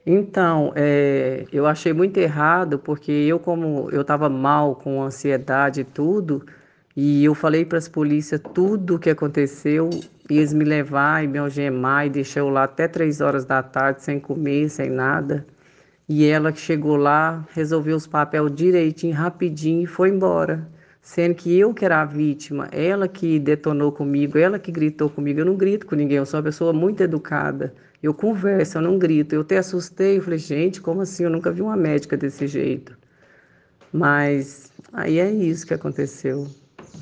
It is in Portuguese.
Então, eu achei muito errado, porque como eu estava mal com ansiedade e tudo, e eu falei para as polícias tudo o que aconteceu, e eles me levar e me algemar e deixar eu lá até 3 horas da tarde sem comer, sem nada. E ela que chegou lá, resolveu os papéis direitinho, rapidinho e foi embora. Sendo que eu que era a vítima, ela que detonou comigo, ela que gritou comigo. Eu não grito com ninguém, eu sou uma pessoa muito educada. Eu converso, eu não grito. Eu até assustei, eu falei, gente, como assim? Eu nunca vi uma médica desse jeito. Mas aí é isso que aconteceu.